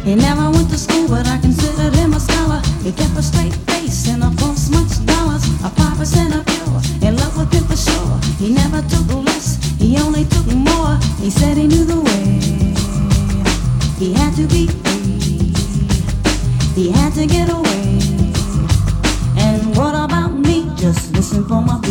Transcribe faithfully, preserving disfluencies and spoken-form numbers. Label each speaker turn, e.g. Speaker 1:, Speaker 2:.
Speaker 1: He never went to school, but I considered him a scholar. He kept a straight face and a false much dollars. A five percent of pure, in love with him for sure. He never took less, he only took more. He said he knew the way. He had to be free. He had to get away. And what about me? Just listen for my